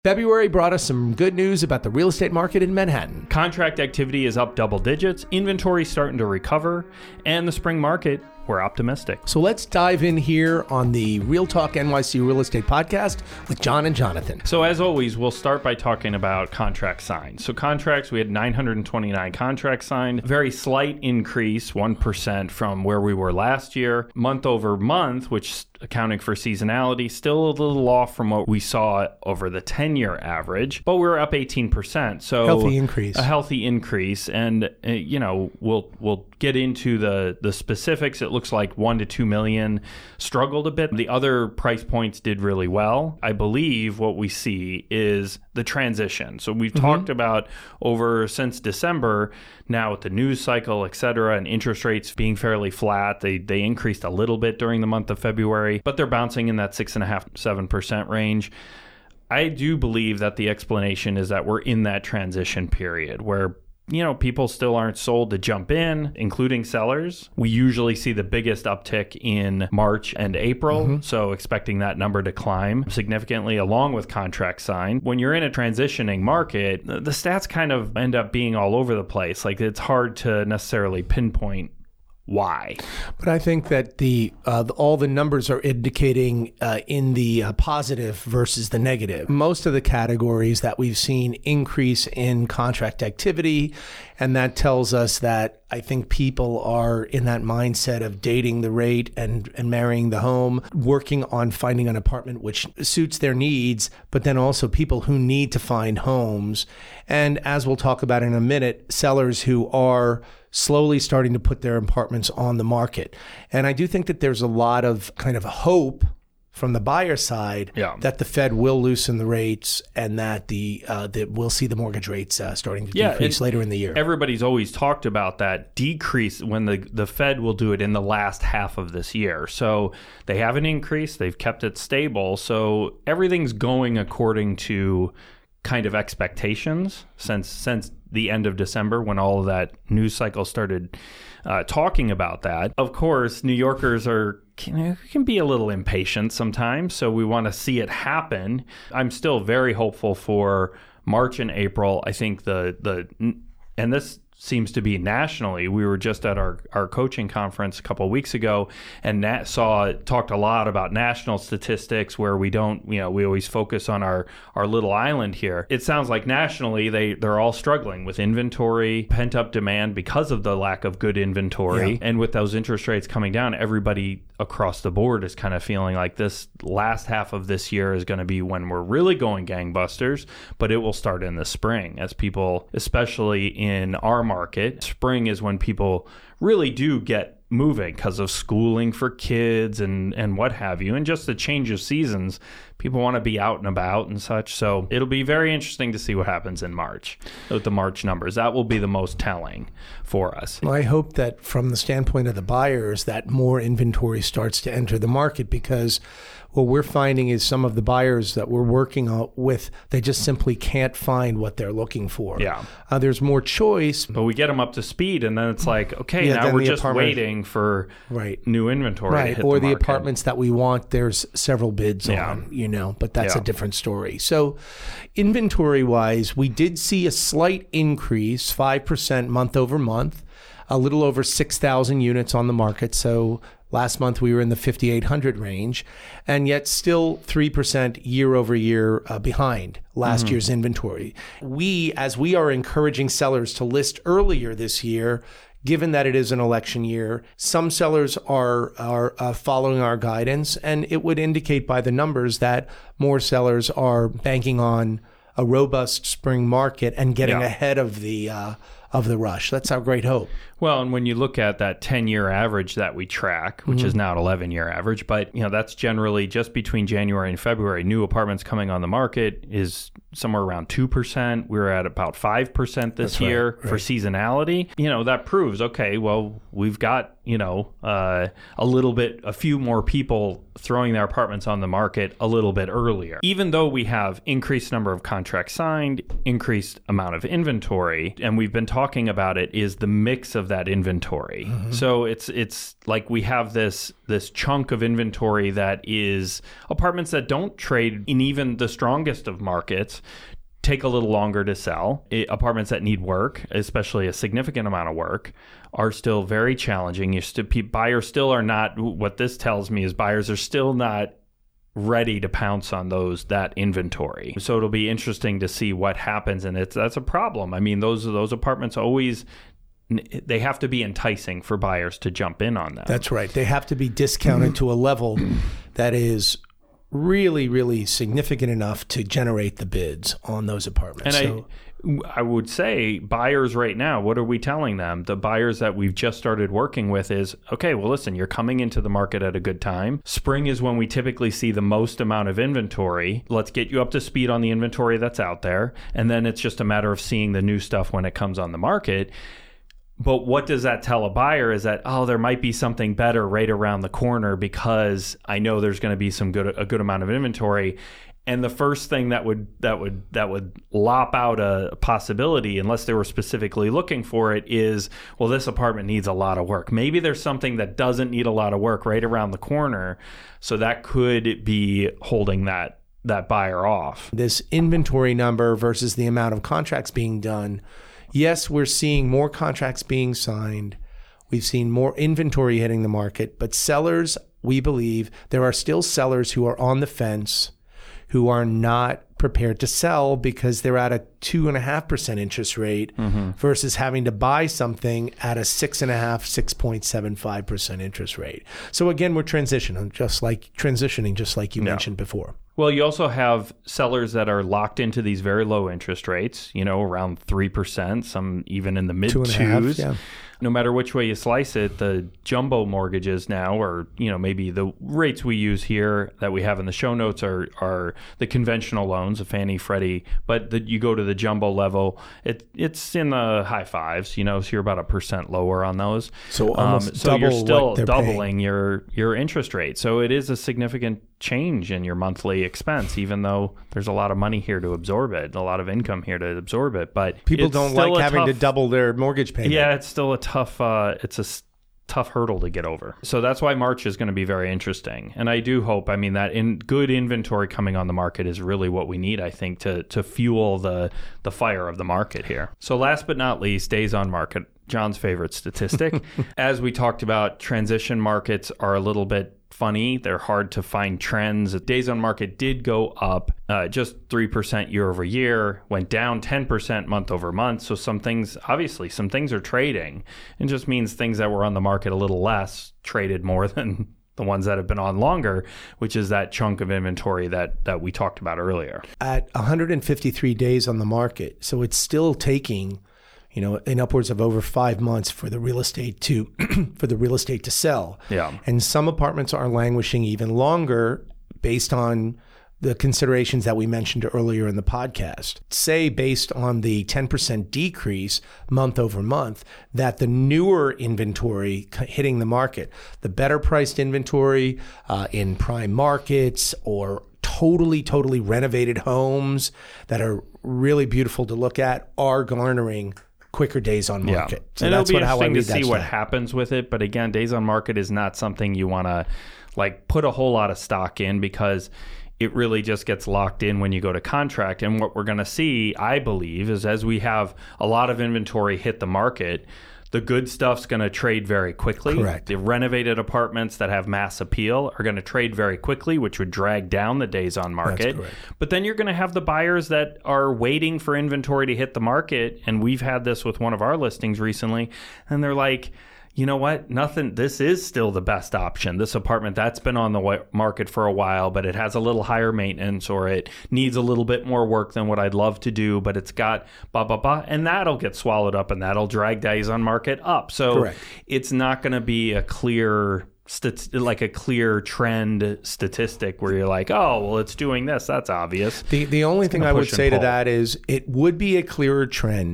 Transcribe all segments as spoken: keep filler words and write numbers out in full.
February brought us some good news about the real estate market in Manhattan. Contract activity is up double digits, inventory starting to recover, and the spring market, we're optimistic. So let's dive in here on the Real Talk N Y C Real Estate Podcast with John and Jonathan. So as always, we'll start by talking about contracts signed. So contracts, we had nine hundred twenty-nine contracts signed, very slight increase, one percent from where we were last year. Month over month, which accounting for seasonality, still a little off from what we saw over the ten-year average, but we're up eighteen percent. So healthy increase. A healthy increase. And, uh, you know, we'll we'll get into the, the specifics. It looks like one to two million struggled a bit. The other price points did really well. I believe what we see is the transition. So we've mm-hmm. talked about over since December, now with the news cycle, et cetera, and interest rates being fairly flat. They they increased a little bit during the month of February, but they're bouncing in that six and a half, seven percent range. I do believe that the explanation is that we're in that transition period where, you know, people still aren't sold to jump in, including sellers. We usually see the biggest uptick in March and April, mm-hmm. so expecting that number to climb significantly along with contracts signed. When you're in a transitioning market, the stats kind of end up being all over the place. Like, it's hard to necessarily pinpoint why. But I think that the uh, all the numbers are indicating uh, in the uh, positive versus the negative. Most of the categories that we've seen increase in contract activity, and that tells us that I think people are in that mindset of dating the rate and, and marrying the home, working on finding an apartment which suits their needs, but then also people who need to find homes. And as we'll talk about in a minute, sellers who are slowly starting to put their apartments on the market. And I do think that there's a lot of kind of hope from the buyer side yeah. that the Fed will loosen the rates and that the uh, that we'll see the mortgage rates uh, starting to yeah, decrease later in the year. Everybody's always talked about that decrease when the, the Fed will do it in the last half of this year. So they haven't increased. They've kept it stable. So everything's going according to kind of expectations since since the end of December when all of that news cycle started uh, talking about that. Of course, New Yorkers are can, can be a little impatient sometimes, so we want to see it happen. I'm still very hopeful for March and April. I think the the and this seems to be nationally. We were just at our, our coaching conference a couple of weeks ago and Nat saw talked a lot about national statistics where we don't, you know, we always focus on our, our little island here. It sounds like nationally they, they're all struggling with inventory, pent up demand because of the lack of good inventory. Yeah. And with those interest rates coming down, everybody across the board is kind of feeling like this last half of this year is going to be when we're really going gangbusters, but it will start in the spring as people, especially in our market. Spring is when people really do get moving because of schooling for kids and, and what have you. And just the change of seasons, people want to be out and about and such. So it'll be very interesting to see what happens in March with the March numbers. That will be the most telling for us. Well, I hope that from the standpoint of the buyers, that more inventory starts to enter the market, because what we're finding is some of the buyers that we're working with, they just simply can't find what they're looking for. Yeah. Uh, there's more choice. But we get them up to speed, and then it's like, okay, yeah, now we're just waiting for right. new inventory right. to hit or the, the market. apartments that we want, there's several bids yeah. on, you know, but that's yeah. a different story. So inventory-wise, we did see a slight increase, five percent month over month, a little over six thousand units on the market. So last month, we were in the fifty-eight hundred range, and yet still three percent year over year uh, behind last mm-hmm. year's inventory. We, as we are encouraging sellers to list earlier this year, given that it is an election year, some sellers are are uh, following our guidance, and it would indicate by the numbers that more sellers are banking on a robust spring market and getting yeah. ahead of the uh, of the rush. That's our great hope. Well, and when you look at that ten-year average that we track, which mm-hmm. is now an eleven-year average, but you know that's generally just between January and February. New apartments coming on the market is somewhere around two percent. We were at about five percent this That's year right, right. for seasonality. You know, that proves, okay, well, we've got you know, uh, a little bit, a few more people throwing their apartments on the market a little bit earlier. Even though we have increased number of contracts signed, increased amount of inventory, and we've been talking about it, is the mix of that inventory. Mm-hmm. So it's it's like we have this this chunk of inventory that is apartments that don't trade in even the strongest of markets, take a little longer to sell. It, apartments that need work, especially a significant amount of work, are still very challenging. You still, buyers still are not, what this tells me is buyers are still not ready to pounce on those that inventory. So it'll be interesting to see what happens, and it's that's a problem. I mean, those those apartments always, they have to be enticing for buyers to jump in on them. That's right. They have to be discounted to a level that is really, really significant enough to generate the bids on those apartments. And so, I, I would say buyers right now, what are we telling them? The buyers that we've just started working with is, okay, well, listen, you're coming into the market at a good time. Spring is when we typically see the most amount of inventory. Let's get you up to speed on the inventory that's out there. And then it's just a matter of seeing the new stuff when it comes on the market. But what does that tell a buyer is that, oh, there might be something better right around the corner because I know there's going to be some good a good amount of inventory. And the first thing that would that would that would lop out a possibility, unless they were specifically looking for it, is, well, this apartment needs a lot of work. Maybe there's something that doesn't need a lot of work right around the corner. So that could be holding that that buyer off. This inventory number versus the amount of contracts being done. Yes, we're seeing more contracts being signed. We've seen more inventory hitting the market, but sellers, we believe there are still sellers who are on the fence, who are not prepared to sell because they're at a two and a half percent interest rate mm-hmm. versus having to buy something at a six and a half, six point seven five percent interest rate. So again, we're transitioning, just like transitioning, just like you yeah. mentioned before. Well, you also have sellers that are locked into these very low interest rates, you know, around three percent, some even in the mid Two and a half, twos. yeah. No matter which way you slice it, the jumbo mortgages now, or, you know, maybe the rates we use here that we have in the show notes are are the conventional loans, the Fannie, Freddie, but the, you go to the jumbo level, it it's in the high fives, you know, so you're about a percent lower on those. So almost um, so double you're still what they're doubling paying. your your interest rate. So it is a significant change in your monthly expense, even though there's a lot of money here to absorb it, a lot of income here to absorb it. But people it's don't still like a having tough, to double their mortgage payment. Yeah, it's still a tough, uh, it's a s- tough hurdle to get over. So that's why March is going to be very interesting. And I do hope, I mean, that in good inventory coming on the market is really what we need, I think, to to fuel the the fire of the market here. So last but not least, days on market, John's favorite statistic. As we talked about, transition markets are a little bit funny. They're hard to find trends. Days on market did go up uh, just three percent year over year, went down ten percent month over month. So some things, obviously, some things are trading. It just means things that were on the market a little less traded more than the ones that have been on longer, which is that chunk of inventory that that we talked about earlier. At one hundred fifty-three days on the market, so it's still taking, you know, in upwards of over five months for the real estate to for the real estate to sell. Yeah. And some apartments are languishing even longer based on the considerations that we mentioned earlier in the podcast. Say, based on the ten percent decrease month over month, that the newer inventory hitting the market, the better priced inventory uh, in prime markets or totally, totally renovated homes that are really beautiful to look at, are garnering quicker days on market. Yeah. So and that's it'll be what, how I interesting read to see that what stat. happens with it. But again, days on market is not something you want to like put a whole lot of stock in, because it really just gets locked in when you go to contract. And what we're going to see, I believe, is as we have a lot of inventory hit the market, the good stuff's going to trade very quickly. Correct. The renovated apartments that have mass appeal are going to trade very quickly, which would drag down the days on market. That's correct. But then you're going to have the buyers that are waiting for inventory to hit the market. And we've had this with one of our listings recently. And they're like, you know what? Nothing. This is still the best option. This apartment that's been on the market for a while, but it has a little higher maintenance, or it needs a little bit more work than what I'd love to do, but it's got blah, blah, blah. And that'll get swallowed up, and that'll drag days on market up. So Correct. It's not going to be a clear Stat- like a clear trend statistic where you're like, oh, well, it's doing this. That's obvious. The the only It's thing gonna I would push and say to pull. that is it would be a clearer trend,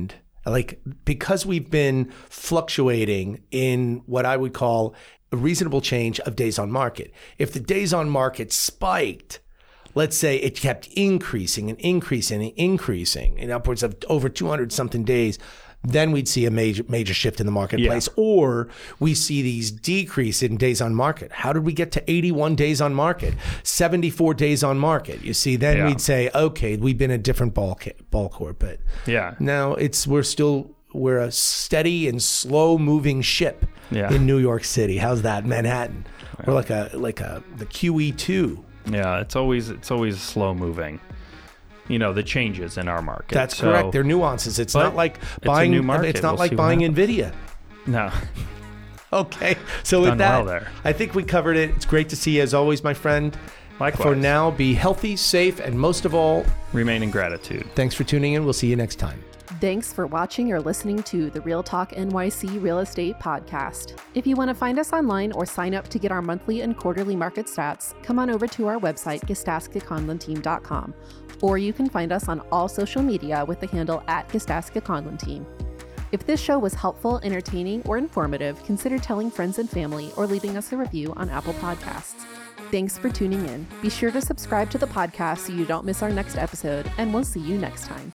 like because we've been fluctuating in what I would call a reasonable change of days on market. If the days on market spiked, let's say it kept increasing and increasing and increasing in upwards of over two hundred something days, then we'd see a major major shift in the marketplace. Yeah. Or we see these decrease in days on market. How did we get to eighty-one days on market, seventy-four days on market? You see, then yeah. we'd say, okay, we've been a different ball ball court. But yeah, now it's we're still we're a steady and slow moving ship yeah. in New York City. How's that, Manhattan? Yeah. We're like a like a the Q E two. Yeah, it's always it's always slow moving. You know, the changes in our market. That's so, correct. They're nuances. It's not like buying. It's, a new market. It's not we'll like buying Nvidia. No. Okay. So with that, well there. I think we covered it. It's great to see you as always, my friend. Likewise. For now, be healthy, safe, and most of all, remain in gratitude. Thanks for tuning in. We'll see you next time. Thanks for watching or listening to the Real Talk N Y C Real Estate Podcast. If you want to find us online or sign up to get our monthly and quarterly market stats, come on over to our website, Gistaska Conlon Team dot com, or you can find us on all social media with the handle at Gistaska Conlon Team. If this show was helpful, entertaining, or informative, consider telling friends and family or leaving us a review on Apple Podcasts. Thanks for tuning in. Be sure to subscribe to the podcast so you don't miss our next episode, and we'll see you next time.